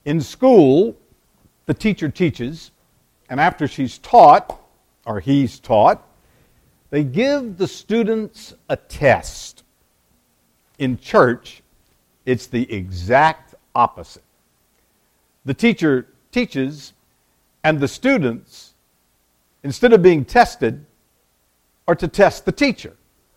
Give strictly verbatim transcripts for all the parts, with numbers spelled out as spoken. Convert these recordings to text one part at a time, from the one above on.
In school, the teacher teaches, and after she's taught, or he's taught, they give the students a test. In church, it's the exact opposite. The teacher teaches, and the students, instead of being tested, are to test the teacher.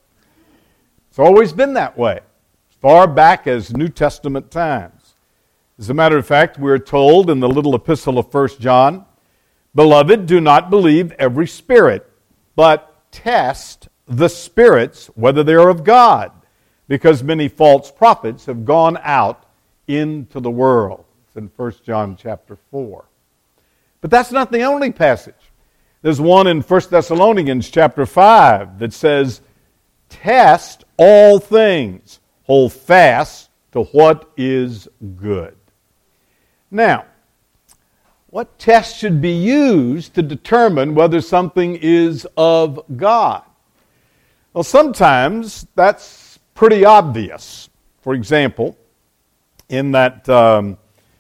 It's always been that way, as far back as New Testament times. As a matter of fact, we're told in the little epistle of First John, "Beloved, do not believe every spirit, but test the spirits whether they are of God, because many false prophets have gone out into the world." It's in First John chapter four. But that's not the only passage. There's one in First Thessalonians chapter five that says, "Test all things, hold fast to what is good." Now, what test should be used to determine whether something is of God? Well, sometimes that's pretty obvious. For example, in that um,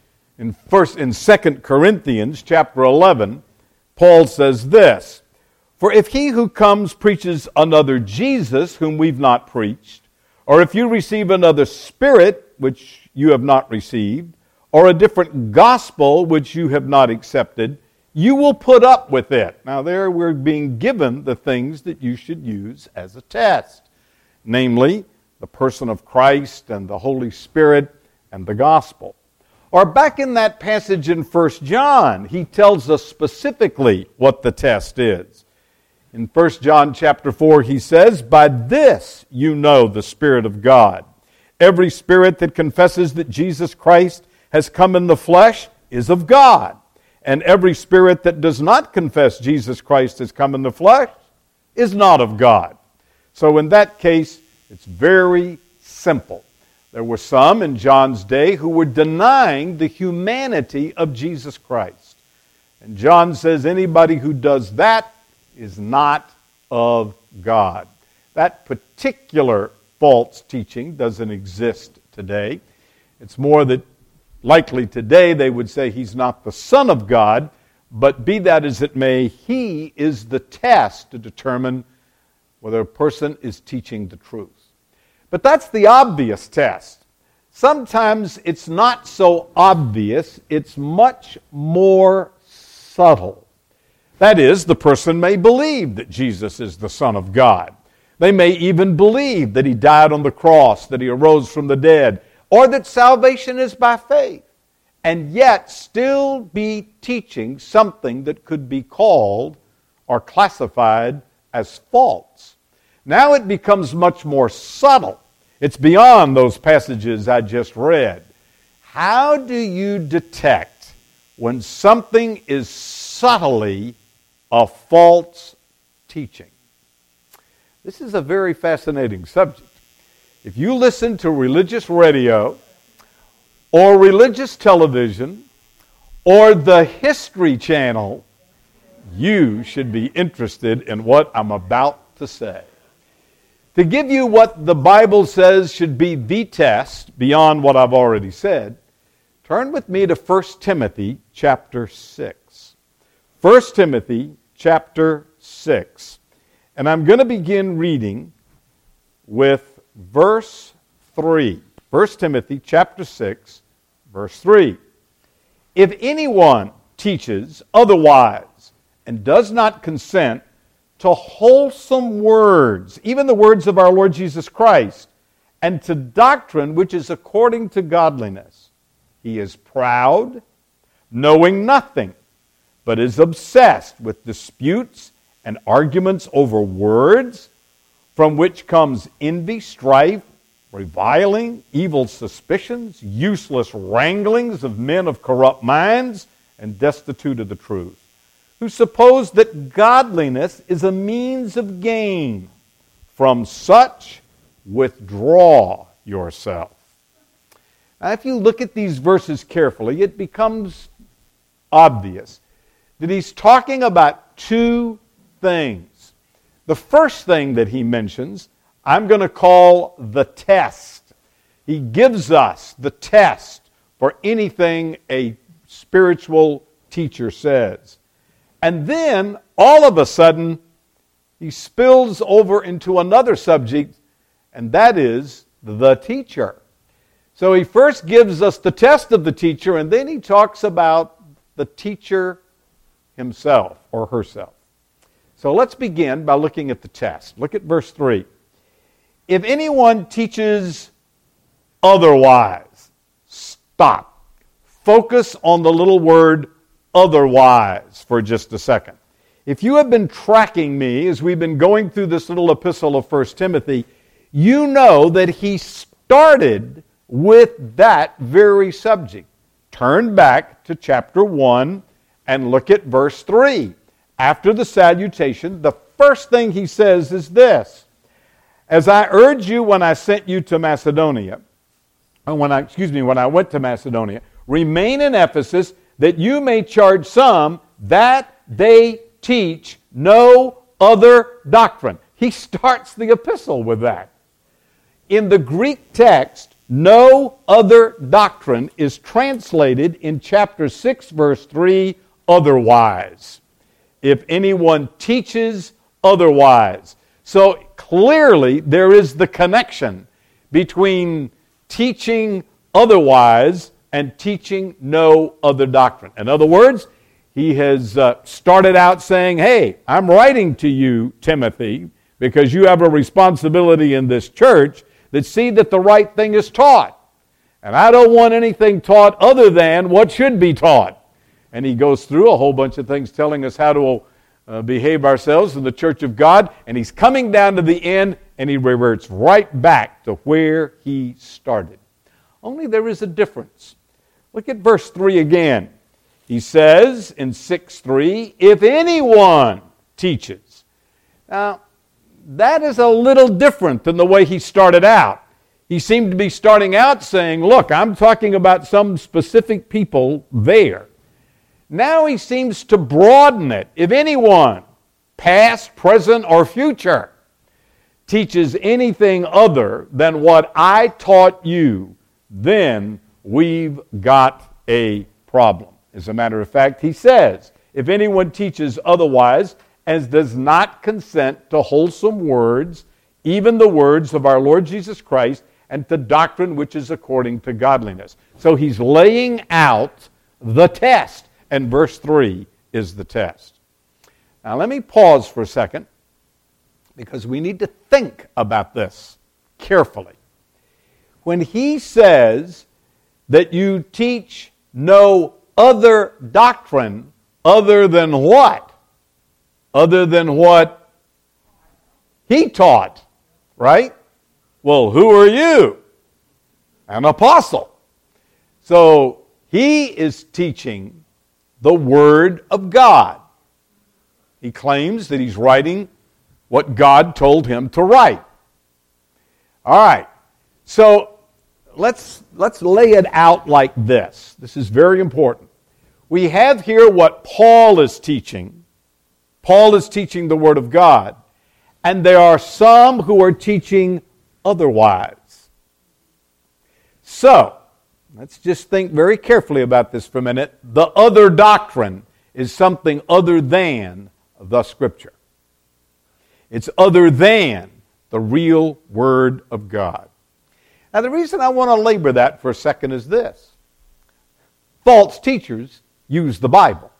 in first in Second Corinthians chapter eleven, Paul says this: "For if he who comes preaches another Jesus whom we've not preached, or if you receive another spirit which you have not received, or a different gospel which you have not accepted, you will put up with it." Now there we're being given the things that you should use as a test, namely the person of Christ and the Holy Spirit and the gospel. Or back in that passage in First John, he tells us specifically what the test is. In First John chapter four, he says, "By this you know the Spirit of God. Every spirit that confesses that Jesus Christ has come in the flesh is of God. And every spirit that does not confess Jesus Christ has come in the flesh is not of God." So in that case, it's very simple. There were some in John's day who were denying the humanity of Jesus Christ. And John says anybody who does that is not of God. That particular false teaching doesn't exist today. It's more that likely today they would say he's not the Son of God, but be that as it may, he is the test to determine whether a person is teaching the truth. But that's the obvious test. Sometimes it's not so obvious, it's much more subtle. That is, the person may believe that Jesus is the Son of God. They may even believe that he died on the cross, that he arose from the dead, or that salvation is by faith, and yet still be teaching something that could be called or classified as false. Now it becomes much more subtle. It's beyond those passages I just read. How do you detect when something is subtly a false teaching? This is a very fascinating subject. If you listen to religious radio or religious television or the History Channel, you should be interested in what I'm about to say. To give you what the Bible says should be the test, beyond what I've already said, turn with me to First Timothy chapter six. First Timothy chapter six. And I'm going to begin reading with verse three. First Timothy chapter six, verse three. "If anyone teaches otherwise and does not consent to wholesome words, even the words of our Lord Jesus Christ, and to doctrine which is according to godliness, he is proud, knowing nothing, but is obsessed with disputes and arguments over words, from which comes envy, strife, reviling, evil suspicions, useless wranglings of men of corrupt minds, and destitute of the truth, who suppose that godliness is a means of gain. From such, withdraw yourself." Now, if you look at these verses carefully, it becomes obvious that he's talking about two things. The first thing that he mentions, I'm going to call the test. He gives us the test for anything a spiritual teacher says. And then, all of a sudden, he spills over into another subject, and that is the teacher. So he first gives us the test of the teacher, and then he talks about the teacher himself or herself. So let's begin by looking at the test. Look at verse three. If anyone teaches otherwise, stop. Focus on the little word otherwise for just a second. If you have been tracking me as we've been going through this little epistle of First Timothy, you know that he started with that very subject. Turn back to chapter one and look at verse three. After the salutation, the first thing he says is this: as I urged you when I sent you to Macedonia, or when I, excuse me, when I went to Macedonia, remain in Ephesus, that you may charge some that they teach no other doctrine. He starts the epistle with that. In the Greek text, no other doctrine is translated in chapter six, verse three, otherwise. If anyone teaches otherwise. So clearly there is the connection between teaching otherwise and teaching no other doctrine. In other words, he has uh, started out saying, hey, I'm writing to you, Timothy, because you have a responsibility in this church that see that the right thing is taught. And I don't want anything taught other than what should be taught. And he goes through a whole bunch of things telling us how to uh, behave ourselves in the church of God. And he's coming down to the end, and he reverts right back to where he started. Only there is a difference. Look at verse three again. He says in six three, if anyone teaches. Now, that is a little different than the way he started out. He seemed to be starting out saying, look, I'm talking about some specific people there. Now he seems to broaden it. If anyone, past, present, or future, teaches anything other than what I taught you, then we've got a problem. As a matter of fact, he says, if anyone teaches otherwise and does not consent to wholesome words, even the words of our Lord Jesus Christ, and to doctrine which is according to godliness. So he's laying out the test, and verse three is the test. Now let me pause for a second, because we need to think about this carefully. When he says that you teach no other doctrine other than what? Other than what he taught, right? Well, who are you? An apostle. So he is teaching the Word of God. He claims that he's writing what God told him to write. All right. So let's let's lay it out like this. This is very important. We have here what Paul is teaching. Paul is teaching the Word of God. And there are some who are teaching otherwise. So, let's just think very carefully about this for a minute. The other doctrine is something other than the Scripture. It's other than the real Word of God. Now, the reason I want to labor that for a second is this. False teachers use the Bible.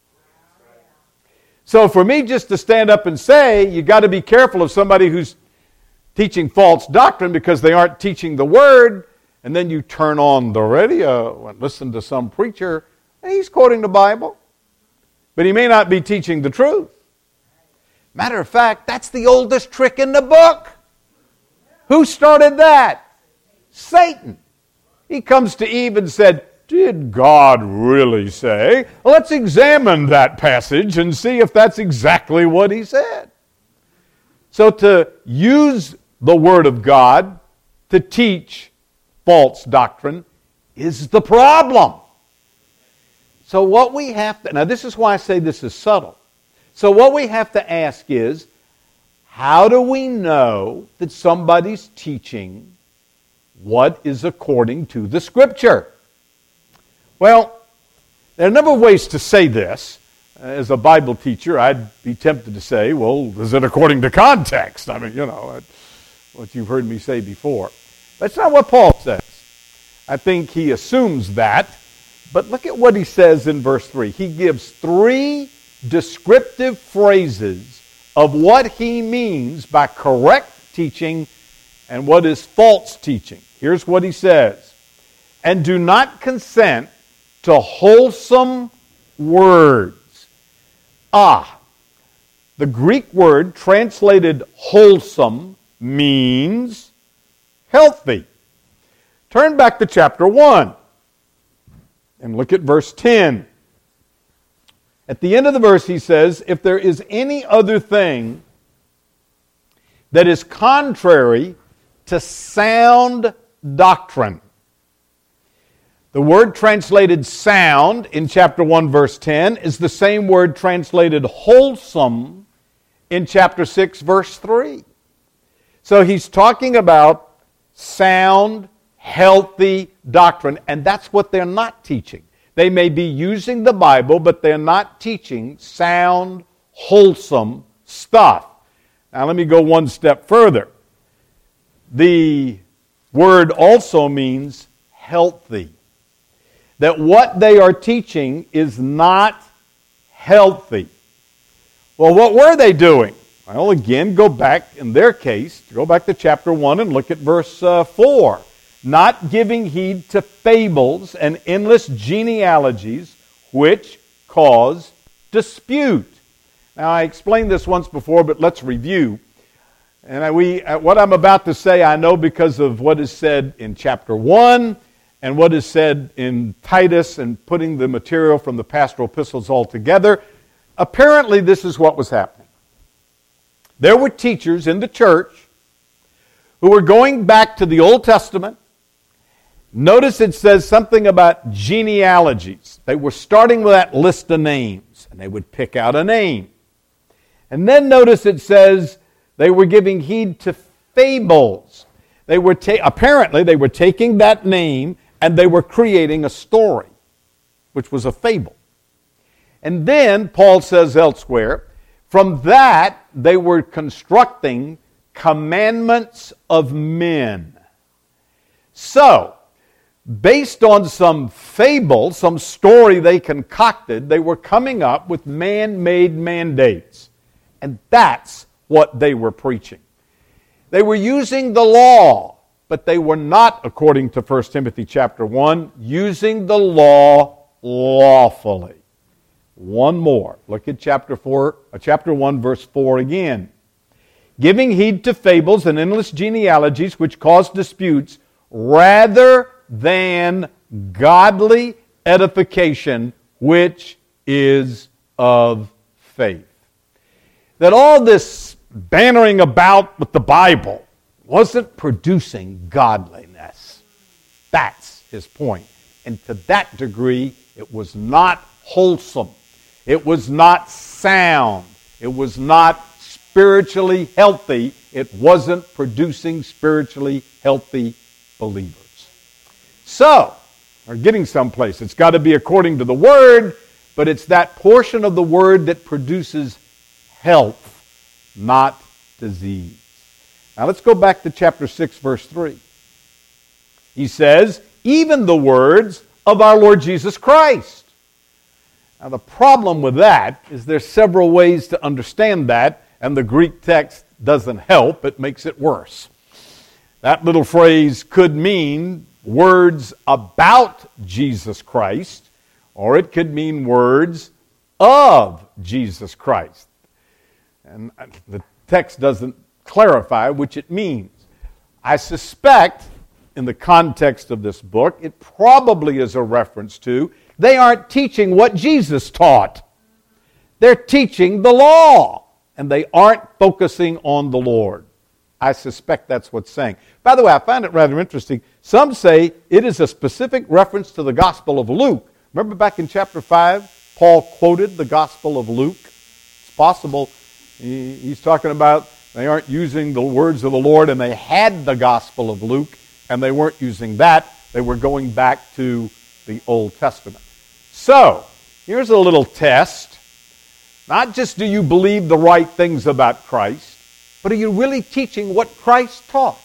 So for me just to stand up and say, you got to be careful of somebody who's teaching false doctrine because they aren't teaching the Word, and then you turn on the radio and listen to some preacher, and he's quoting the Bible, but he may not be teaching the truth. Matter of fact, that's the oldest trick in the book. Who started that? Satan. He comes to Eve and said, did God really say? Let's examine that passage and see if that's exactly what he said. So to use the Word of God to teach false doctrine is the problem. So what we have to, now this is why I say this is subtle. So what we have to ask is, how do we know that somebody's teaching what is according to the Scripture? Well, There are a number of ways to say this. As a Bible teacher, I'd be tempted to say, well, is it according to context? I mean, you know, what you've heard me say before. That's not what Paul says. I think he assumes that. But look at what he says in verse three. He gives three descriptive phrases of what he means by correct teaching and what is false teaching. Here's what he says. And do not consent to wholesome words. Ah, the Greek word translated wholesome means healthy. Turn back to chapter one and look at verse ten. At the end of the verse he says, if there is any other thing that is contrary to sound doctrine. The word translated sound in chapter one verse ten is the same word translated wholesome in chapter six verse three. So he's talking about sound, healthy doctrine, and that's what they're not teaching. They may be using the Bible, but they're not teaching sound, wholesome stuff. Now let me go one step further. The word also means healthy. That what they are teaching is not healthy. Well, what were they doing? Well, again, go back, in their case, go back to chapter one and look at verse uh, four. Not giving heed to fables and endless genealogies which cause dispute. Now, I explained this once before, but let's review. And I, we, uh, what I'm about to say, I know because of what is said in chapter one, and what is said in Titus and putting the material from the pastoral epistles all together. Apparently this is what was happening. There were teachers in the church who were going back to the Old Testament. Notice it says something about genealogies. They were starting with that list of names, and they would pick out a name. And then notice it says they were giving heed to fables. They were ta- apparently they were taking that name and they were creating a story, which was a fable. And then, Paul says elsewhere, from that they were constructing commandments of men. So, based on some fable, some story they concocted, they were coming up with man-made mandates. And that's what they were preaching. They were using the law, but they were not, according to First Timothy chapter one, using the law lawfully. One more. Look at chapter four, uh, chapter one, verse four again. Giving heed to fables and endless genealogies which cause disputes, rather than godly edification, which is of faith. That all this bannering about with the Bible wasn't producing godliness. That's his point. And to that degree, it was not wholesome. It was not sound. It was not spiritually healthy. It wasn't producing spiritually healthy believers. So, we're getting someplace. It's got to be according to the Word, but it's that portion of the Word that produces health, not disease. Now let's go back to chapter six, verse three. He says, even the words of our Lord Jesus Christ. Now the problem with that is there's several ways to understand that, and the Greek text doesn't help. It makes it worse. That little phrase could mean words about Jesus Christ, or it could mean words of Jesus Christ. And the text doesn't clarify which it means. I suspect, in the context of this book, it probably is a reference to, they aren't teaching what Jesus taught. They're teaching the law, and they aren't focusing on the Lord. I suspect that's what's saying. By the way, I find it rather interesting. Some say it is a specific reference to the Gospel of Luke. Remember back in chapter five, Paul quoted the Gospel of Luke? It's possible he's talking about they aren't using the words of the Lord, and they had the Gospel of Luke, and they weren't using that. They were going back to the Old Testament. So, here's a little test. Not just do you believe the right things about Christ, but are you really teaching what Christ taught?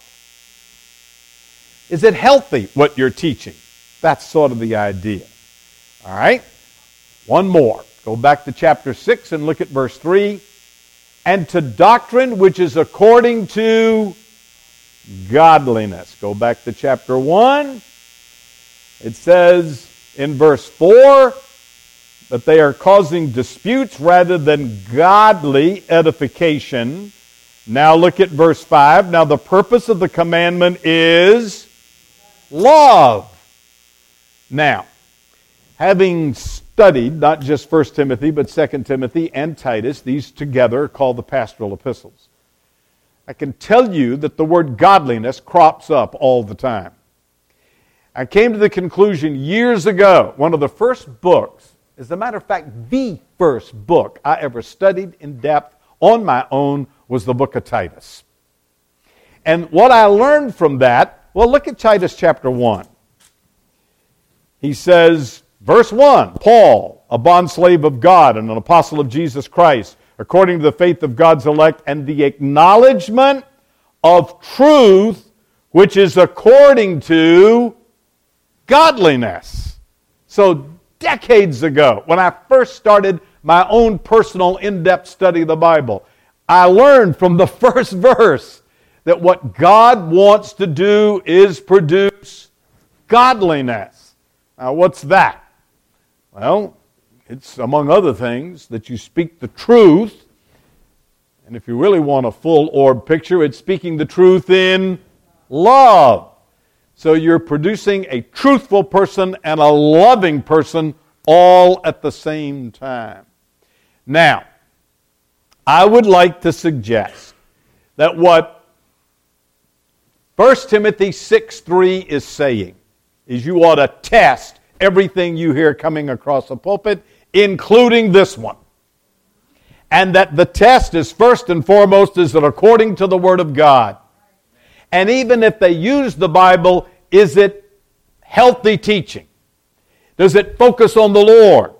Is it healthy, what you're teaching? That's sort of the idea. All right? One more. Go back to chapter six and look at verse three. And to doctrine which is according to godliness. Go back to chapter one. It says in verse four that they are causing disputes rather than godly edification. Now look at verse five. Now the purpose of the commandment is love. Now, having studied not just First Timothy, but Second Timothy and Titus, these together are called the pastoral epistles, I can tell you that the word godliness crops up all the time. I came to the conclusion years ago, one of the first books, as a matter of fact, the first book I ever studied in depth on my own was the book of Titus. And what I learned from that, well, look at Titus chapter one. He says, verse one, Paul, a bondslave of God and an apostle of Jesus Christ, according to the faith of God's elect and the acknowledgement of truth, which is according to godliness. So decades ago, when I first started my own personal in-depth study of the Bible, I learned from the first verse that what God wants to do is produce godliness. Now, what's that? Well, it's, among other things, that you speak the truth. And if you really want a full orb picture, it's speaking the truth in love. So you're producing a truthful person and a loving person all at the same time. Now, I would like to suggest that what First Timothy six three is saying is you ought to test everything you hear coming across the pulpit, including this one. And that the test is first and foremost, is it according to the Word of God? And even if they use the Bible, is it healthy teaching? Does it focus on the Lord?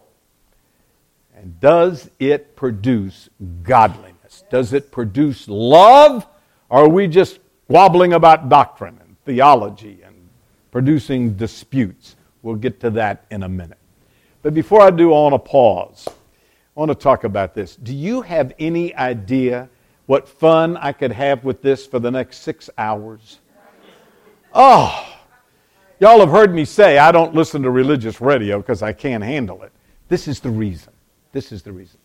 And does it produce godliness? Does it produce love? Or are we just wobbling about doctrine and theology and producing disputes? We'll get to that in a minute. But before I do, I want to pause. I want to talk about this. Do you have any idea what fun I could have with this for the next six hours? Oh, y'all have heard me say I don't listen to religious radio because I can't handle it. This is the reason. This is the reason.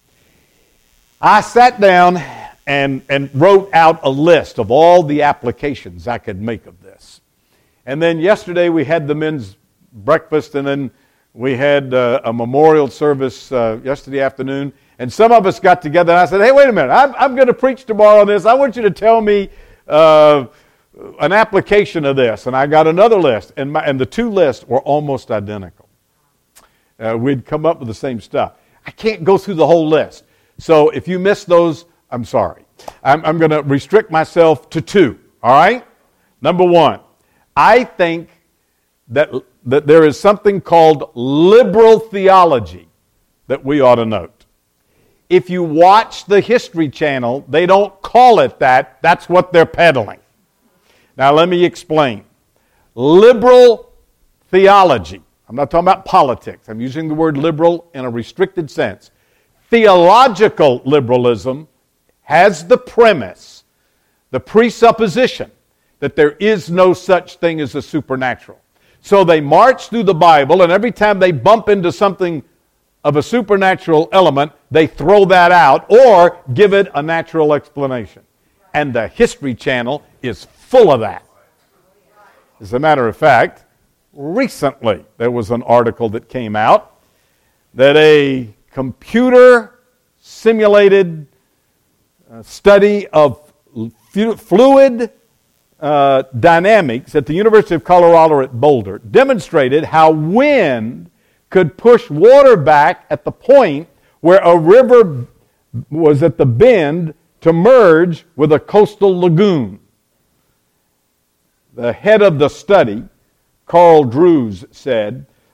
I sat down and, and wrote out a list of all the applications I could make of this. And then yesterday we had the men's breakfast, and then we had uh, a memorial service uh, yesterday afternoon. And some of us got together, and I said, hey, wait a minute, I'm, I'm going to preach tomorrow on this. I want you to tell me uh, an application of this. And I got another list, and, my, and the two lists were almost identical. Uh, we'd come up with the same stuff. I can't go through the whole list. So if you missed those, I'm sorry. I'm, I'm going to restrict myself to two, all right? Number one, I think that, that there is something called liberal theology that we ought to note. If you watch the History Channel, they don't call it that. That's what they're peddling. Now let me explain. Liberal theology. I'm not talking about politics. I'm using the word liberal in a restricted sense. Theological liberalism has the premise, the presupposition, that there is no such thing as a supernatural. So they march through the Bible, and every time they bump into something of a supernatural element, they throw that out or give it a natural explanation. And the History Channel is full of that. As a matter of fact, recently there was an article that came out that a computer simulated uh, study of fluid uh, dynamics at the University of Colorado at Boulder demonstrated how wind could push water back at the point where a river was at the bend to merge with a coastal lagoon. The head of the study, Carl Drews, said,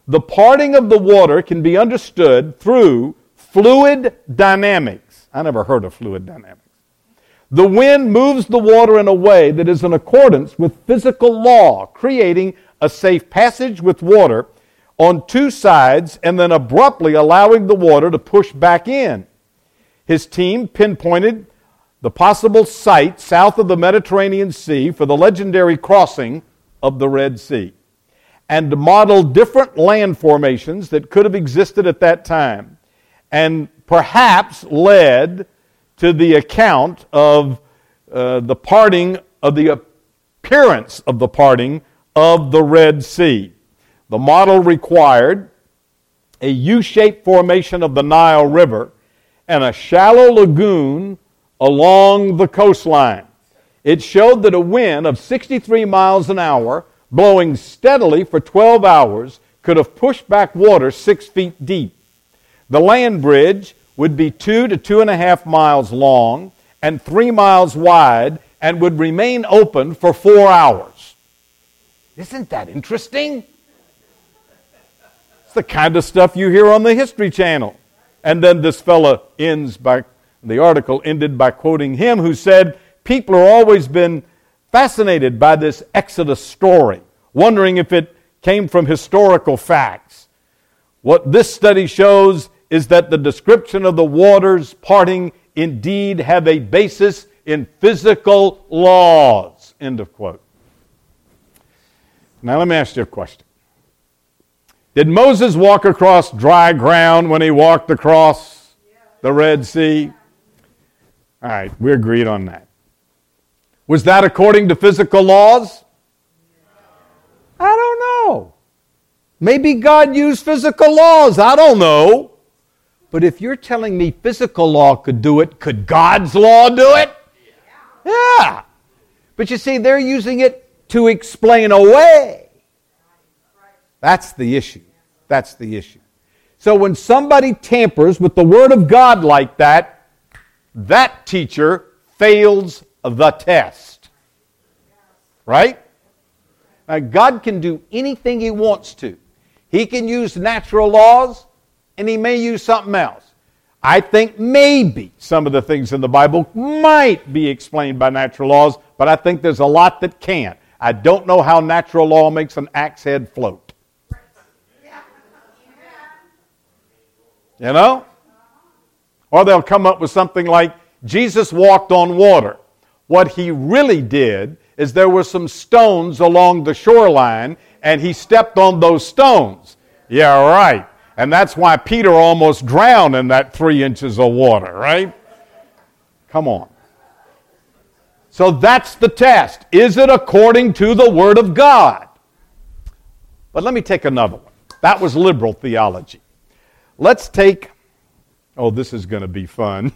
the parting of the water can be understood through fluid dynamics. I never heard of fluid dynamics. The wind moves the water in a way that is in accordance with physical law, creating a safe passage with water on two sides and then abruptly allowing the water to push back in. His team pinpointed the possible site south of the Mediterranean Sea for the legendary crossing of the Red Sea and modeled different land formations that could have existed at that time and perhaps led to the account of uh, the parting of the appearance of the parting of the Red Sea. The model required a U-shaped formation of the Nile River and a shallow lagoon along the coastline. It showed that a wind of sixty-three miles an hour, blowing steadily for twelve hours, could have pushed back water six feet deep. The land bridge would be two to two and a half miles long and three miles wide and would remain open for four hours. Isn't that interesting? It's the kind of stuff you hear on the History Channel. And then this fella ends by, the article ended by quoting him who said, people have always been fascinated by this Exodus story, wondering if it came from historical facts. What this study shows is that the description of the waters parting indeed have a basis in physical laws. End of quote. Now let me ask you a question. Did Moses walk across dry ground when he walked across the Red Sea? All right, we agreed on that. Was that according to physical laws? I don't know. Maybe God used physical laws. I don't know. But if you're telling me physical law could do it, could God's law do it? Yeah. But you see, they're using it to explain away. That's the issue. That's the issue. So when somebody tampers with the Word of God like that, that teacher fails the test. Right? Now, God can do anything He wants to. He can use natural laws, and He may use something else. I think maybe some of the things in the Bible might be explained by natural laws, but I think there's a lot that can't. I don't know how natural law makes an axe head float. You know? Or they'll come up with something like, Jesus walked on water. What He really did is there were some stones along the shoreline, and He stepped on those stones. Yeah, right. And that's why Peter almost drowned in that three inches of water, right? Come on. So that's the test. Is it according to the Word of God? But let me take another one. That was liberal theology. Let's take, oh, this is going to be fun.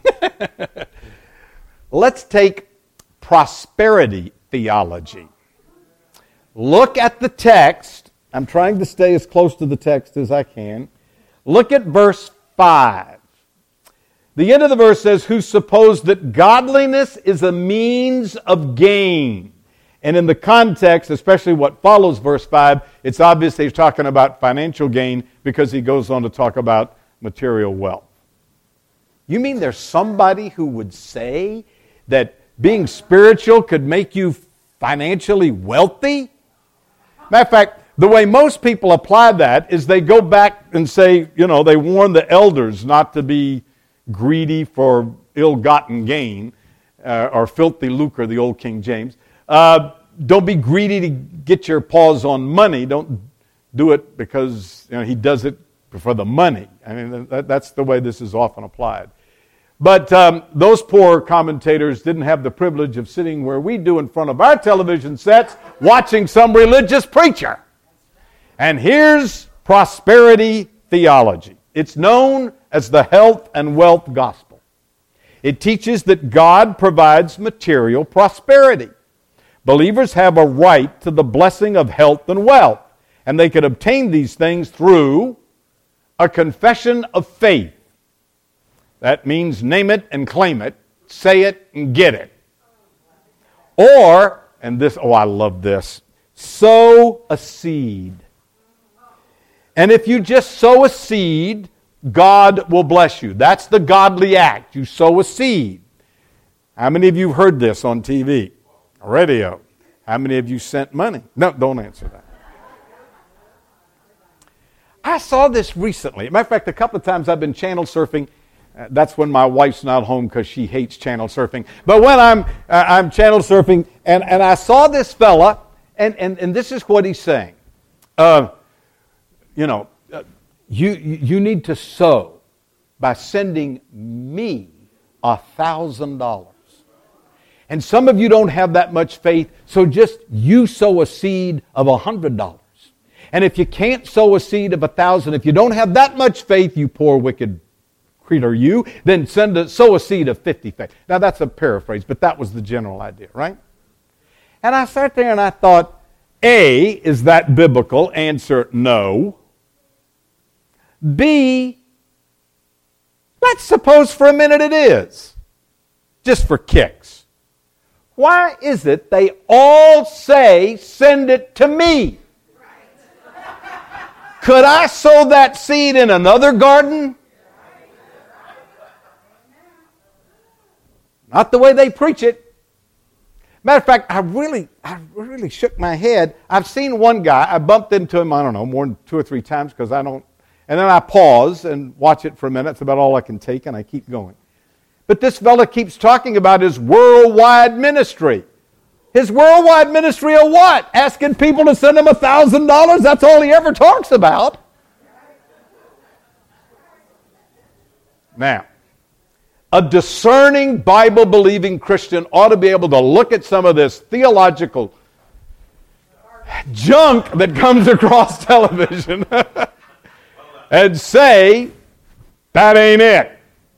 Let's take prosperity theology. Look at the text. I'm trying to stay as close to the text as I can. Look at verse five. The end of the verse says, who suppose that godliness is a means of gain. And in the context, especially what follows verse five, it's obvious he's talking about financial gain because he goes on to talk about material wealth. You mean there's somebody who would say that being spiritual could make you financially wealthy? Matter of fact, the way most people apply that is they go back and say, you know, they warn the elders not to be greedy for ill-gotten gain, uh, or filthy lucre, the old King James. Uh, don't be greedy to get your paws on money. Don't do it because, you know, he does it for the money. I mean, that, that's the way this is often applied. But um, those poor commentators didn't have the privilege of sitting where we do in front of our television sets watching some religious preacher. And here's prosperity theology. It's known as the health and wealth gospel. It teaches that God provides material prosperity. Believers have a right to the blessing of health and wealth, and they can obtain these things through a confession of faith. That means name it and claim it, say it and get it. Or, and this, oh, I love this, sow a seed. And if you just sow a seed, God will bless you. That's the godly act. You sow a seed. How many of you have heard this on T V, radio? How many of you sent money? No, don't answer that. I saw this recently. As a matter of fact, a couple of times I've been channel surfing. Uh, that's when my wife's not home because she hates channel surfing. But when I'm uh, I'm channel surfing, and, and I saw this fella, and, and, and this is what he's saying. Uh, you know, uh, you you need to sow by sending me a thousand dollars. And some of you don't have that much faith, so just you sow a seed of a hundred dollars. And if you can't sow a seed of a thousand, if you don't have that much faith, you poor wicked creature, you, then send a, sow a seed of fifty faith. Now that's a paraphrase, but that was the general idea, right? And I sat there and I thought, A, is that biblical? Answer, no. B, let's suppose for a minute it is, just for kicks. Why is it they all say, send it to me? Could I sow that seed in another garden? Not the way they preach it. Matter of fact, I really, I really shook my head. I've seen one guy, I bumped into him, I don't know, more than two or three times because I don't, and then I pause and watch it for a minute. It's about all I can take, and I keep going. But this fella keeps talking about his worldwide ministry. His worldwide ministry of what? Asking people to send him a thousand dollars? That's all he ever talks about. Now, a discerning, Bible-believing Christian ought to be able to look at some of this theological junk that comes across television and say, that ain't it.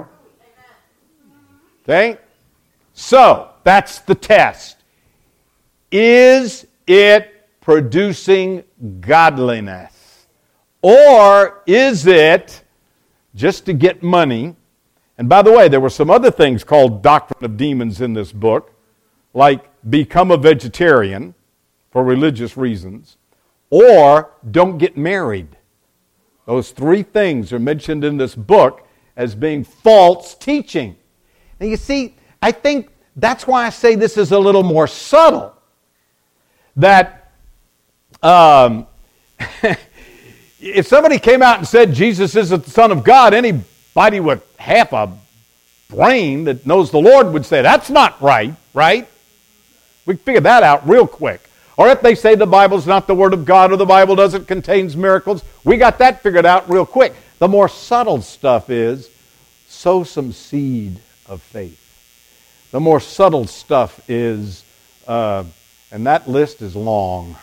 Okay? So, that's the test. Is it producing godliness? Or is it just to get money? And by the way, there were some other things called doctrine of demons in this book, like become a vegetarian for religious reasons, or don't get married. Those three things are mentioned in this book as being false teaching. Now you see, I think that's why I say this is a little more subtle. That um, if somebody came out and said Jesus is the Son of God, anybody with half a brain that knows the Lord would say, that's not right, right? We can figure that out real quick. Or if they say the Bible's not the Word of God or the Bible doesn't contain miracles, we got that figured out real quick. The more subtle stuff is sow some seed of faith. The more subtle stuff is, uh, and that list is long.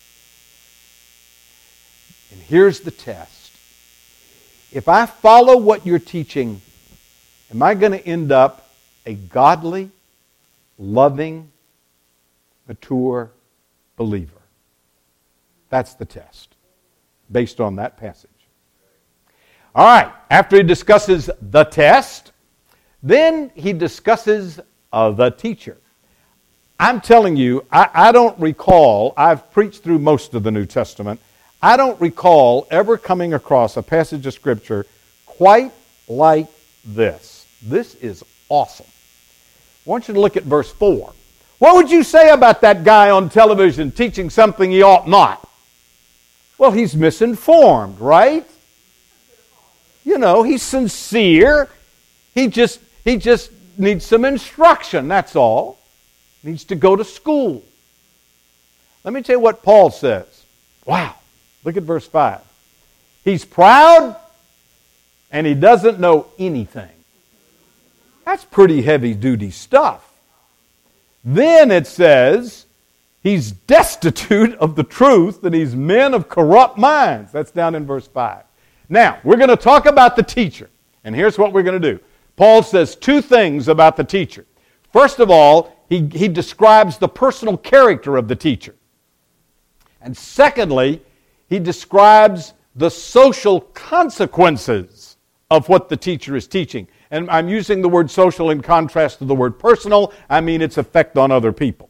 And here's the test. If I follow what you're teaching, am I going to end up a godly, loving, mature believer? That's the test, based on that passage. All right, after he discusses the test, then he discusses uh, the teacher. I'm telling you, I, I don't recall, I've preached through most of the New Testament, I don't recall ever coming across a passage of Scripture quite like this. This is awesome. I want you to look at verse four. What would you say about that guy on television teaching something he ought not? Well, he's misinformed, right? You know, he's sincere. He just he just needs some instruction, that's all. Needs to go to school. Let me tell you what Paul says. Wow. Look at verse five. He's proud and he doesn't know anything. That's pretty heavy-duty stuff. Then it says he's destitute of the truth and he's men of corrupt minds. That's down in verse five. Now, we're going to talk about the teacher. And here's what we're going to do. Paul says two things about the teacher. First of all, he, he describes the personal character of the teacher. And secondly, he describes the social consequences of what the teacher is teaching. And I'm using the word social in contrast to the word personal. I mean its effect on other people.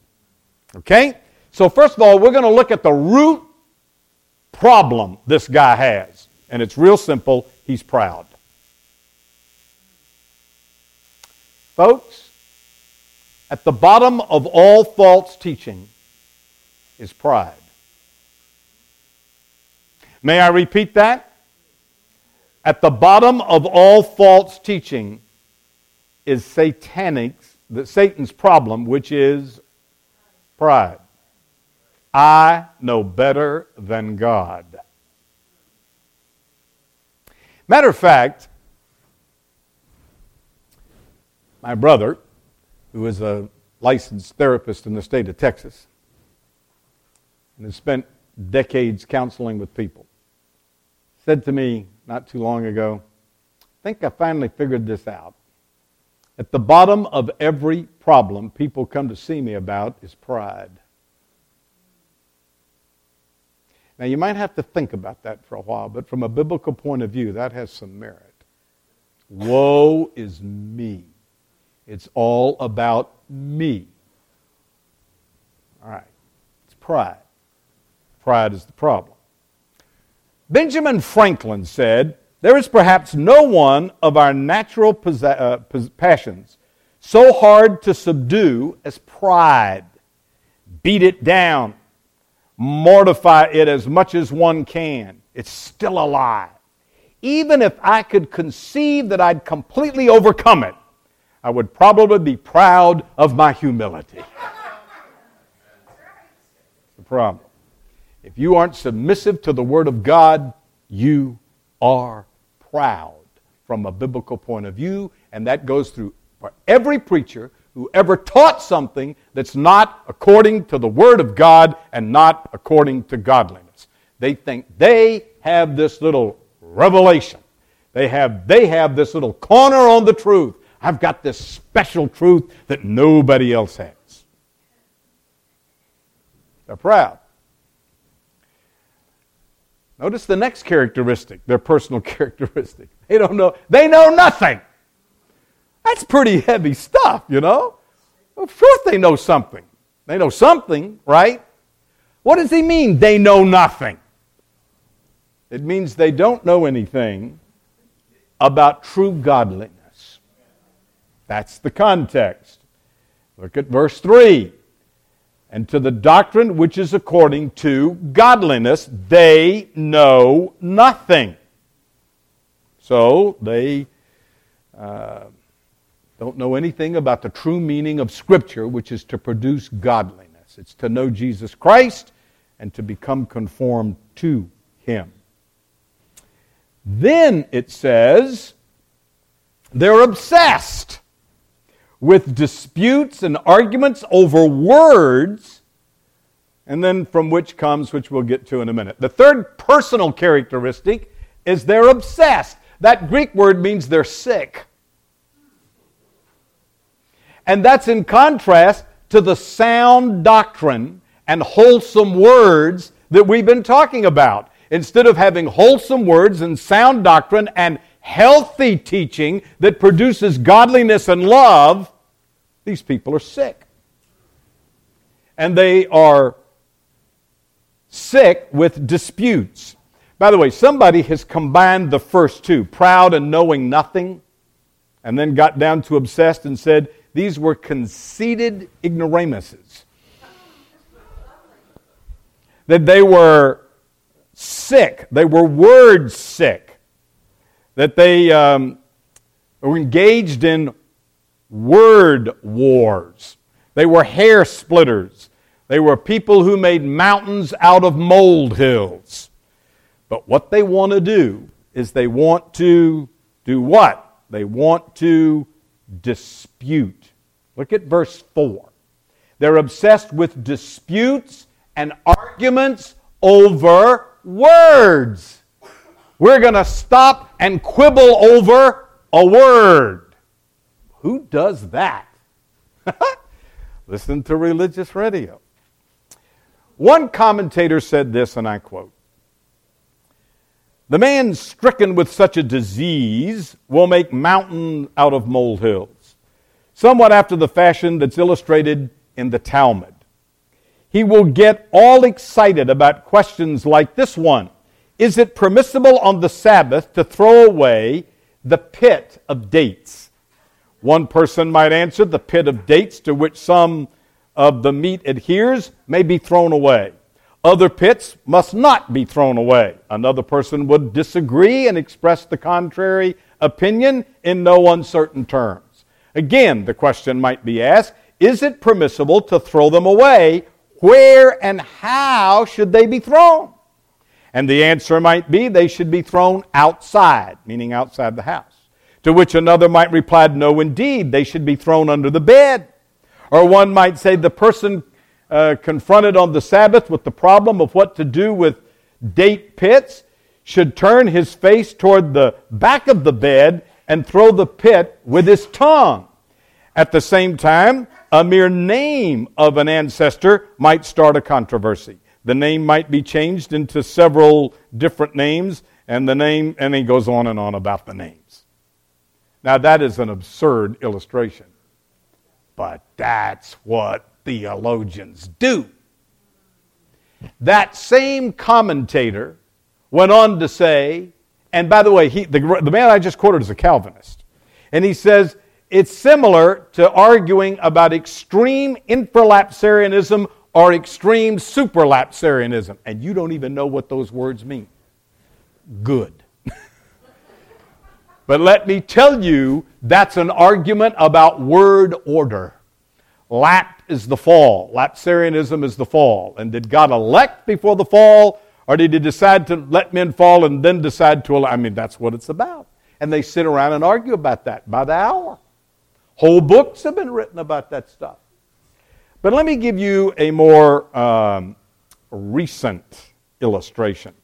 Okay? So first of all, we're going to look at the root problem this guy has. And it's real simple. He's proud. Folks, at the bottom of all false teaching is pride. May I repeat that? At the bottom of all false teaching is satanic, the Satan's problem, which is pride. I know better than God. Matter of fact, my brother, who is a licensed therapist in the state of Texas and has spent decades counseling with people, said to me not too long ago, I think I finally figured this out. At the bottom of every problem people come to see me about is pride. Now, you might have to think about that for a while, but from a biblical point of view, that has some merit. Woe is me. It's all about me. All right. It's pride. Pride is the problem. Benjamin Franklin said, there is perhaps no one of our natural posa- uh, pos- passions so hard to subdue as pride. Beat it down. Mortify it as much as one can. It's still alive. Even if I could conceive that I'd completely overcome it, I would probably be proud of my humility. The problem. If you aren't submissive to the Word of God, you are proud from a biblical point of view, and that goes through for every preacher who ever taught something that's not according to the Word of God and not according to godliness. They think they have this little revelation. They have, they have this little corner on the truth. I've got this special truth that nobody else has. They're proud. Notice the next characteristic, their personal characteristic. They don't know. They know nothing. That's pretty heavy stuff, you know. Of course they know something. They know something, right? What does he mean, they know nothing? It means they don't know anything about true godliness. That's the context. Look at verse three. And to the doctrine which is according to godliness, they know nothing. So they uh, don't know anything about the true meaning of Scripture, which is to produce godliness. It's to know Jesus Christ and to become conformed to Him. Then it says, they're obsessed with disputes and arguments over words, and then from which comes, which we'll get to in a minute. The third personal characteristic is they're obsessed. That Greek word means they're sick. And that's in contrast to the sound doctrine and wholesome words that we've been talking about. Instead of having wholesome words and sound doctrine and healthy teaching that produces godliness and love, these people are sick. And they are sick with disputes. By the way, somebody has combined the first two, proud and knowing nothing, and then got down to obsessed and said these were conceited ignoramuses. That they were sick. They were word sick. That they um, were engaged in word wars. They were hair splitters. They were people who made mountains out of molehills. But what they want to do is they want to do what? They want to dispute. Look at verse four. They're obsessed with disputes and arguments over words. We're going to stop and quibble over a word. Who does that? Listen to religious radio. One commentator said this, and I quote, "The man stricken with such a disease will make mountain out of molehills, somewhat after the fashion that's illustrated in the Talmud. He will get all excited about questions like this one. Is it permissible on the Sabbath to throw away the pit of dates? One person might answer, the pit of dates to which some of the meat adheres may be thrown away. Other pits must not be thrown away. Another person would disagree and express the contrary opinion in no uncertain terms. Again, the question might be asked, is it permissible to throw them away? Where and how should they be thrown? And the answer might be they should be thrown outside, meaning outside the house. To which another might reply, no, indeed, they should be thrown under the bed. Or one might say the person uh, confronted on the Sabbath with the problem of what to do with date pits should turn his face toward the back of the bed and throw the pit with his tongue. At the same time, a mere name of an ancestor might start a controversy. The name might be changed into several different names, and the name, and he goes on and on about the names. Now that is an absurd illustration, but that's what theologians do. That same commentator went on to say, and by the way, he, the, the man I just quoted is a Calvinist, and he says it's similar to arguing about extreme infralapsarianism or extreme supralapsarianism, and you don't even know what those words mean. Good. But let me tell you, that's an argument about word order. Lap is the fall. Lapsarianism is the fall. And did God elect before the fall, or did he decide to let men fall and then decide to elect? I mean, that's what it's about. And they sit around and argue about that by the hour. Whole books have been written about that stuff. But let me give you a more um, recent illustration.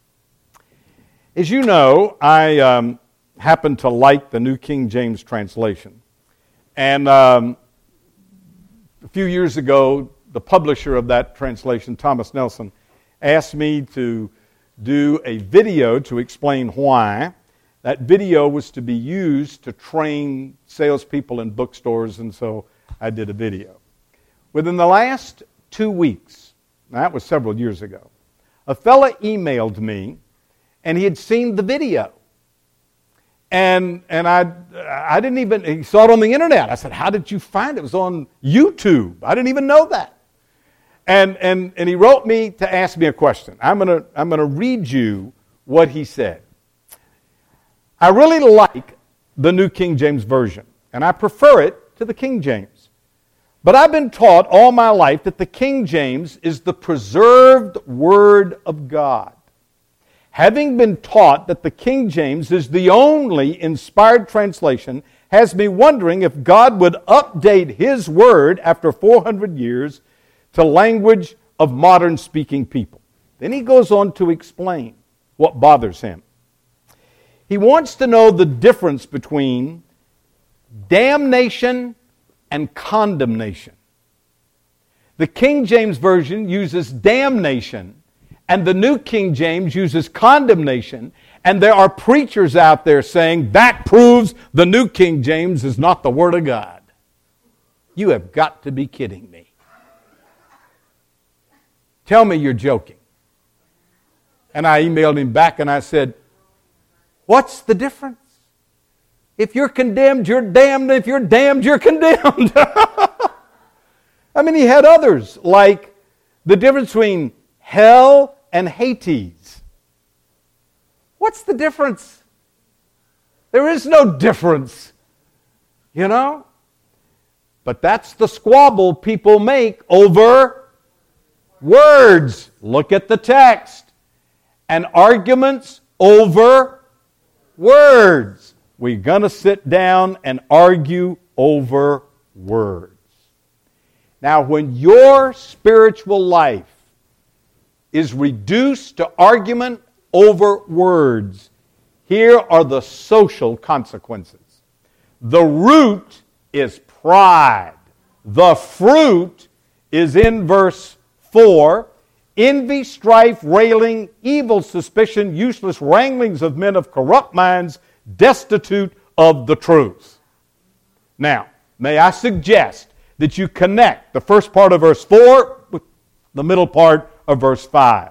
As you know, I um, happen to like the New King James translation. And um, a few years ago, the publisher of that translation, Thomas Nelson, asked me to do a video to explain why. That video was to be used to train salespeople in bookstores, and so I did a video. Within the last two weeks, that was several years ago, a fella emailed me, and he had seen the video. And and I I didn't even, he saw it on the internet. I said, how did you find it? It was on YouTube. I didn't even know that. And and and he wrote me to ask me a question. I'm gonna I'm gonna read you what he said. I really like the New King James Version, and I prefer it to the King James. But I've been taught all my life that the King James is the preserved Word of God. Having been taught that the King James is the only inspired translation has me wondering if God would update His Word after four hundred years to language of modern speaking people. Then he goes on to explain what bothers him. He wants to know the difference between damnation and condemnation. The King James Version uses damnation, and the New King James uses condemnation, and there are preachers out there saying that proves the New King James is not the Word of God. You have got to be kidding me. Tell me you're joking. And I emailed him back and I said, what's the difference? If you're condemned, you're damned. If you're damned, you're condemned. I mean, he had others, like the difference between hell and Hades. What's the difference? There is no difference, you know? But that's the squabble people make over words. Look at the text. And arguments over words. We're going to sit down and argue over words. Now, when your spiritual life is reduced to argument over words, here are the social consequences. The root is pride. The fruit is in verse four. Envy, strife, railing, evil suspicion, useless wranglings of men of corrupt minds, destitute of the truth. Now, may I suggest that you connect the first part of verse four with the middle part of verse five.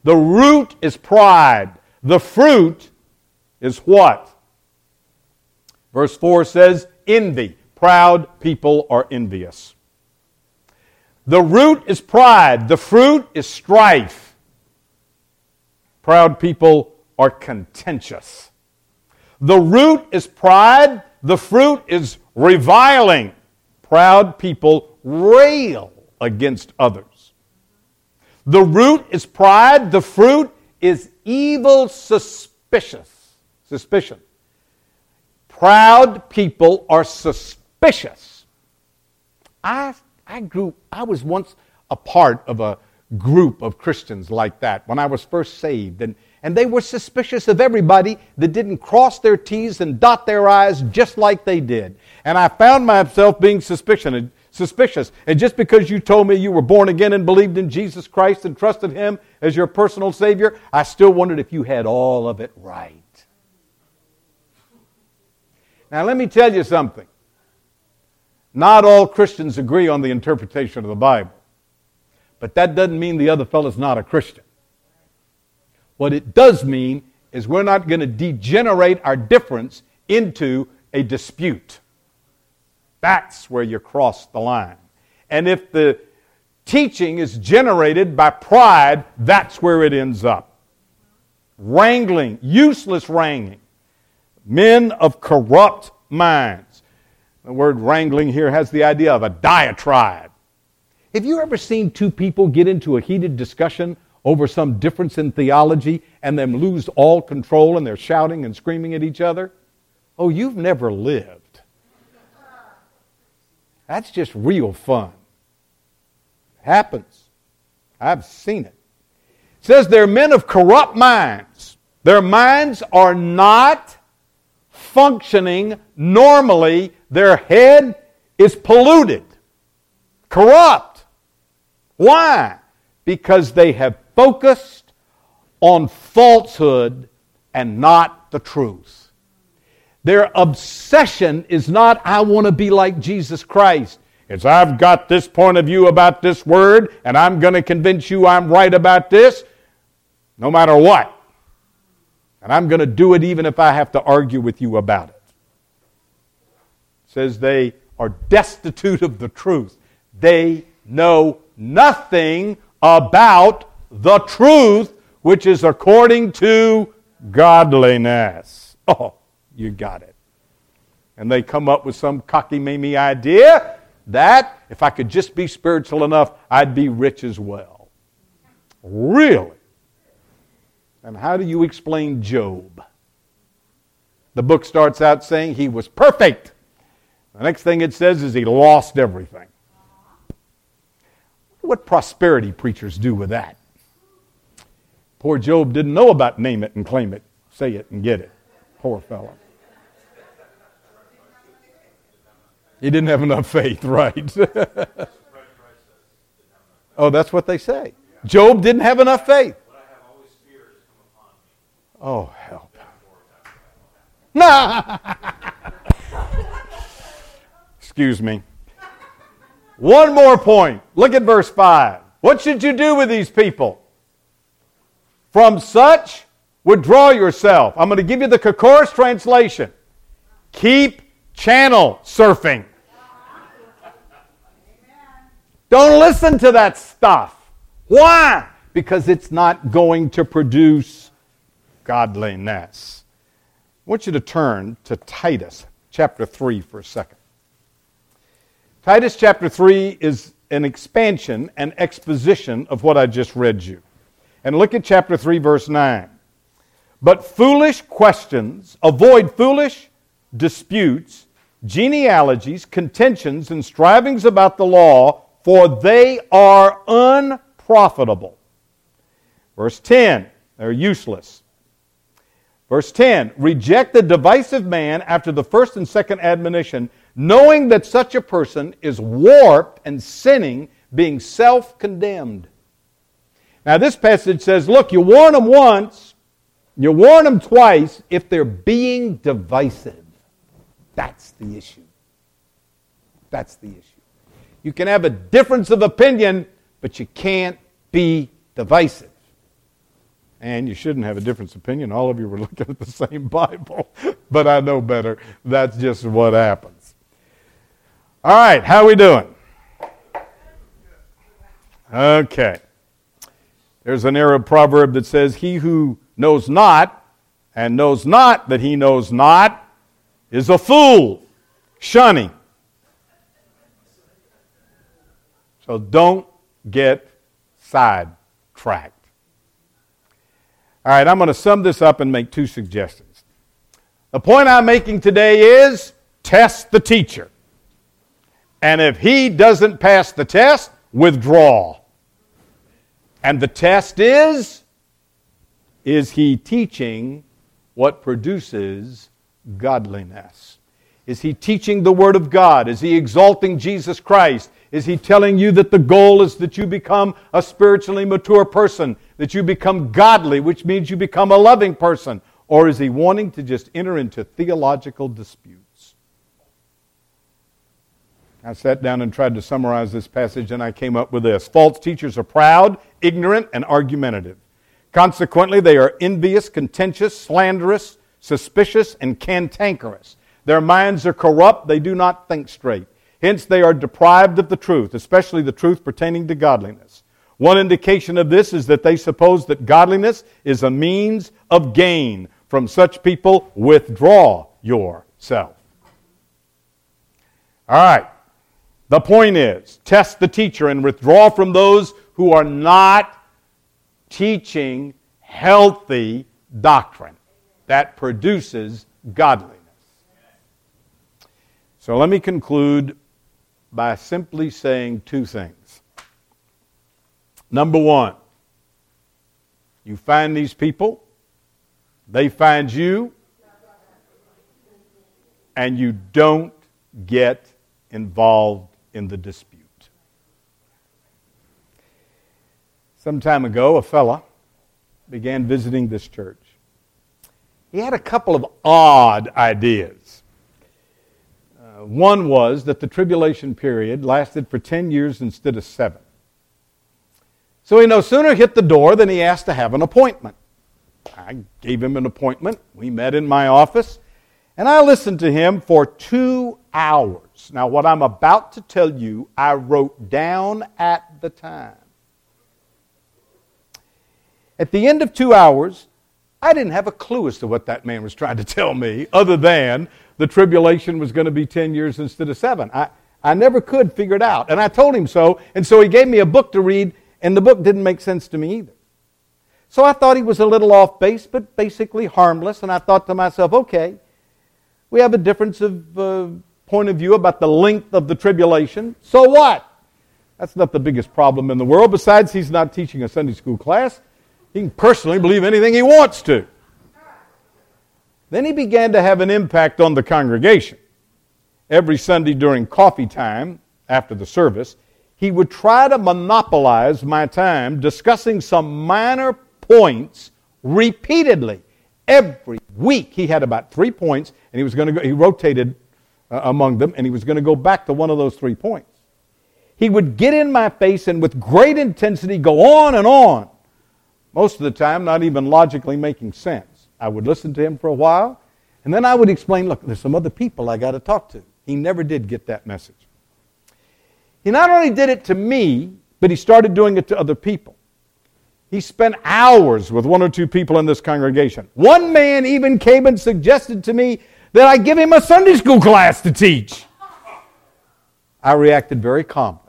The root is pride. The fruit is what? Verse four says, envy. Proud people are envious. The root is pride. The fruit is strife. Proud people are contentious. The root is pride. The fruit is reviling. Proud people rail against others. The root is pride. The fruit is evil suspicious. Suspicion. Proud people are suspicious. I I grew, I was once a part of a group of Christians like that when I was first saved. And, and they were suspicious of everybody that didn't cross their T's and dot their I's just like they did. And I found myself being suspicious. Suspicious. And just because you told me you were born again and believed in Jesus Christ and trusted Him as your personal Savior, I still wondered if you had all of it right. Now let me tell you something. Not all Christians agree on the interpretation of the Bible. But that doesn't mean the other fellow's not a Christian. What it does mean is we're not going to degenerate our difference into a dispute. That's where you cross the line. And if the teaching is generated by pride, that's where it ends up. Wrangling, useless wrangling. Men of corrupt minds. The word wrangling here has the idea of a diatribe. Have you ever seen two people get into a heated discussion over some difference in theology and them lose all control and they're shouting and screaming at each other? Oh, you've never lived. That's just real fun. It happens. I've seen it. It says they're men of corrupt minds. Their minds are not functioning normally. Their head is polluted, corrupt. Why? Because they have focused on falsehood and not the truth. Their obsession is not, I want to be like Jesus Christ. It's, I've got this point of view about this word, and I'm going to convince you I'm right about this, no matter what. And I'm going to do it even if I have to argue with you about it. It says they are destitute of the truth. They know nothing about the truth, which is according to godliness. Oh, you got it. And they come up with some cocky-mamie idea that if I could just be spiritual enough, I'd be rich as well. Really? And how do you explain Job? The book starts out saying he was perfect. The next thing it says is he lost everything. What prosperity preachers do with that? Poor Job didn't know about name it and claim it, say it and get it. Poor fellow. He didn't have enough faith, right? Oh, that's what they say. Job didn't have enough faith. Oh, help. Nah. Excuse me. One more point. Look at verse five. What should you do with these people? From such, withdraw yourself. I'm going to give you the Kokoris translation. Keep channel surfing. Don't listen to that stuff. Why? Because it's not going to produce godliness. I want you to turn to Titus chapter three for a second. Titus chapter three is an expansion and exposition of what I just read you. And look at chapter three, verse nine. But foolish questions, avoid foolish disputes, genealogies, contentions, and strivings about the law, for they are unprofitable. Verse ten, they're useless. Verse ten, reject the divisive man after the first and second admonition, knowing that such a person is warped and sinning, being self-condemned. Now this passage says, look, you warn them once, you warn them twice if they're being divisive. That's the issue. That's the issue. You can have a difference of opinion, but you can't be divisive. And you shouldn't have a difference of opinion. All of you were looking at the same Bible. But I know better. That's just what happens. All right, how are we doing? Okay. There's an Arab proverb that says, he who knows not and knows not that he knows not is a fool, shunning. So don't get sidetracked. All right, I'm going to sum this up and make two suggestions. The point I'm making today is test the teacher. And if he doesn't pass the test, withdraw. And the test is, is he teaching what produces godliness? Is he teaching the Word of God? Is he exalting Jesus Christ? Is he telling you that the goal is that you become a spiritually mature person, that you become godly, which means you become a loving person? Or is he wanting to just enter into theological disputes? I sat down and tried to summarize this passage, and I came up with this. False teachers are proud, ignorant, and argumentative. Consequently, they are envious, contentious, slanderous, suspicious, and cantankerous. Their minds are corrupt. They do not think straight. Hence, they are deprived of the truth, especially the truth pertaining to godliness. One indication of this is that they suppose that godliness is a means of gain. From such people, withdraw yourself. All right. The point is, test the teacher and withdraw from those who are not teaching healthy doctrine that produces godliness. So let me conclude by simply saying two things. Number one, you find these people, they find you, and you don't get involved in the dispute. Some time ago, a fella began visiting this church. He had a couple of odd ideas. Uh, one was that the tribulation period lasted for ten years instead of seven. So he no sooner hit the door than he asked to have an appointment. I gave him an appointment. We met in my office, and I listened to him for two hours. Now, what I'm about to tell you, I wrote down at the time. At the end of two hours, I didn't have a clue as to what that man was trying to tell me, other than the tribulation was going to be ten years instead of seven. I, I never could figure it out, and I told him so, and so he gave me a book to read, and the book didn't make sense to me either. So I thought he was a little off base, but basically harmless, and I thought to myself, okay, we have a difference of uh, point of view about the length of the tribulation. So what? That's not the biggest problem in the world. Besides, he's not teaching a Sunday school class. He can personally believe anything he wants to. Then he began to have an impact on the congregation. Every Sunday during coffee time, after the service, he would try to monopolize my time discussing some minor points repeatedly. Every week he had about three points, and he was going to go, he rotated uh, among them, and he was going to go back to one of those three points. He would get in my face and with great intensity go on and on. Most of the time, not even logically making sense. I would listen to him for a while, and then I would explain, look, there's some other people I got to talk to. He never did get that message. He not only did it to me, but he started doing it to other people. He spent hours with one or two people in this congregation. One man even came and suggested to me that I give him a Sunday school class to teach. I reacted very calmly.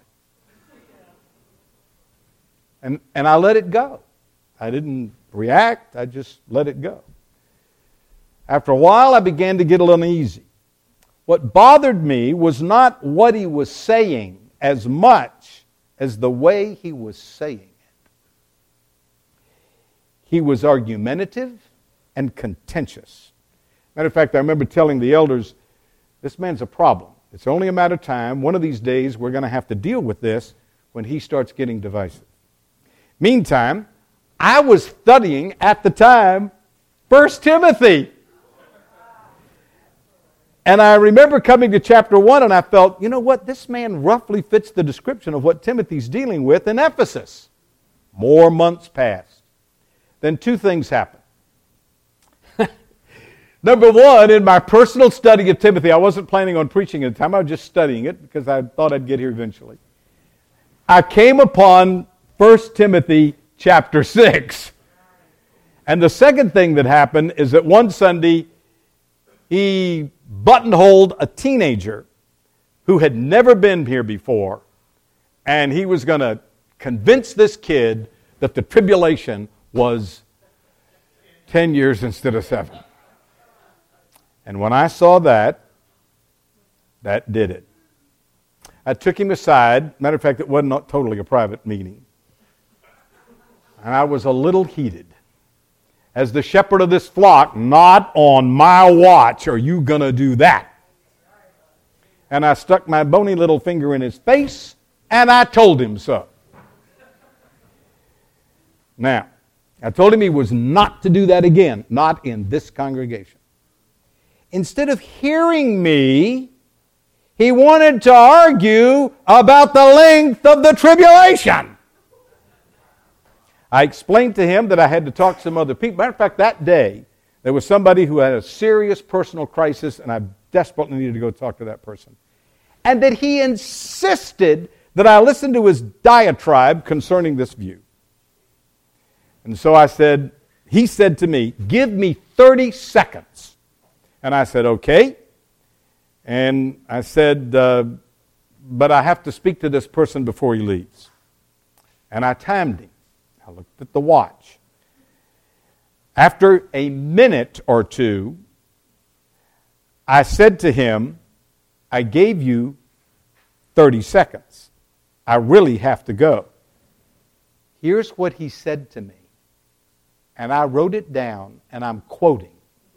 And, and I let it go. I didn't react, I just let it go. After a while, I began to get a little uneasy. What bothered me was not what he was saying as much as the way he was saying it. He was argumentative and contentious. Matter of fact, I remember telling the elders, this man's a problem. It's only a matter of time. One of these days, we're going to have to deal with this when he starts getting divisive. Meantime, I was studying at the time First Timothy. And I remember coming to chapter one, and I felt, you know what? This man roughly fits the description of what Timothy's dealing with in Ephesus. More months passed. then two things happen. Number one, in my personal study of Timothy, I wasn't planning on preaching at the time. I was just studying it because I thought I'd get here eventually. I came upon First Timothy chapter six. And the second thing that happened is that one Sunday, he buttonholed a teenager who had never been here before, and he was going to convince this kid that the tribulation was ten years instead of seven. And when I saw that, that did it. I took him aside. Matter of fact, it wasn't not totally a private meeting. And I was a little heated. As the shepherd of this flock, not on my watch are you going to do that. And I stuck my bony little finger in his face, and I told him so. Now, I told him he was not to do that again, not in this congregation. Instead of hearing me, he wanted to argue about the length of the tribulation. I explained to him that I had to talk to some other people. Matter of fact, that day, there was somebody who had a serious personal crisis, and I desperately needed to go talk to that person. And that he insisted that I listen to his diatribe concerning this view. And so I said, he said to me, give me thirty seconds. And I said, okay. And I said, uh, but I have to speak to this person before he leaves. And I timed him. I looked at the watch. After a minute or two, I said to him, I gave you thirty seconds. I really have to go. Here's what he said to me. And I wrote it down, and I'm quoting.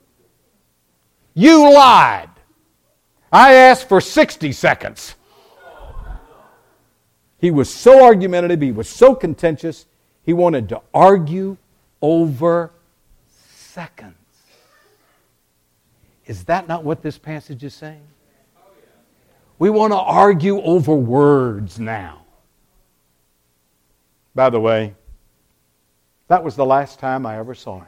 You lied. I asked for sixty seconds. He was so argumentative. He was so contentious. He wanted to argue over seconds. Is that not what this passage is saying? We want to argue over words now. By the way, that was the last time I ever saw him.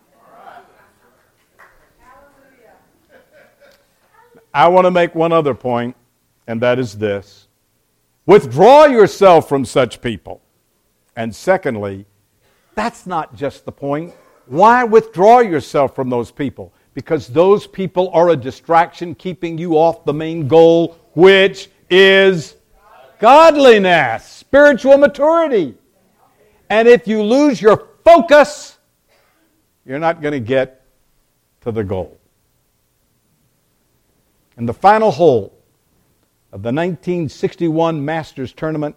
I want to make one other point, and that is this. Withdraw yourself from such people. And secondly, that's not just the point. Why withdraw yourself from those people? Because those people are a distraction keeping you off the main goal, which is godliness, spiritual maturity. And if you lose your focus, you're not going to get to the goal. In the final hole of the nineteen sixty-one Masters Tournament,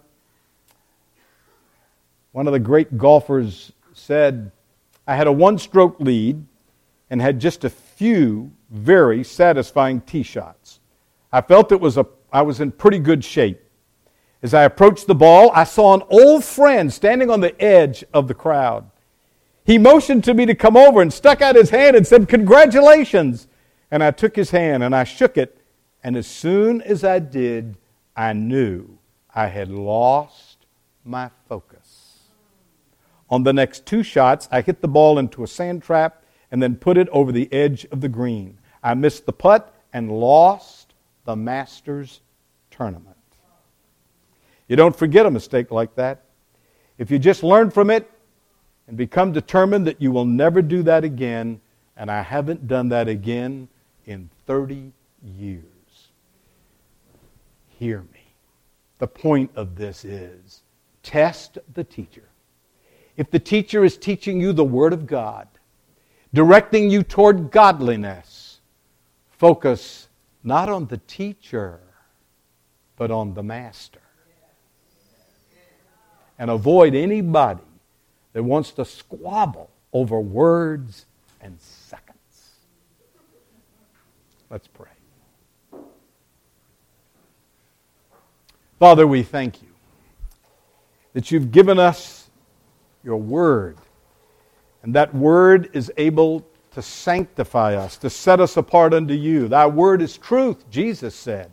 one of the great golfers said, I had a one-stroke lead and had just a few very satisfying tee shots. I felt it was a, I was in pretty good shape. As I approached the ball, I saw an old friend standing on the edge of the crowd. He motioned to me to come over and stuck out his hand and said, congratulations. And I took his hand and I shook it. And as soon as I did, I knew I had lost my focus. On the next two shots, I hit the ball into a sand trap and then put it over the edge of the green. I missed the putt and lost the Masters Tournament. You don't forget a mistake like that. If you just learn from it and become determined that you will never do that again, and I haven't done that again in thirty years. Hear me. The point of this is, test the teacher. If the teacher is teaching you the Word of God, directing you toward godliness, focus not on the teacher, but on the master. And avoid anybody that wants to squabble over words and seconds. Let's pray. Father, we thank you that you've given us your word. And that word is able to sanctify us, to set us apart unto you. Thy word is truth, Jesus said.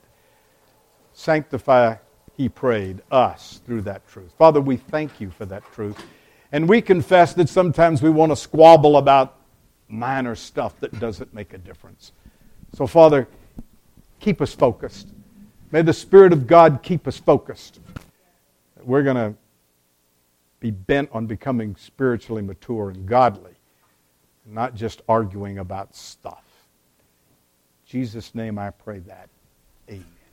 Sanctify, he prayed, us through that truth. Father, we thank you for that truth. And we confess that sometimes we want to squabble about minor stuff that doesn't make a difference. So, Father, keep us focused. May the Spirit of God keep us focused. We're going to be bent on becoming spiritually mature and godly, not just arguing about stuff. In Jesus' name I pray that. Amen.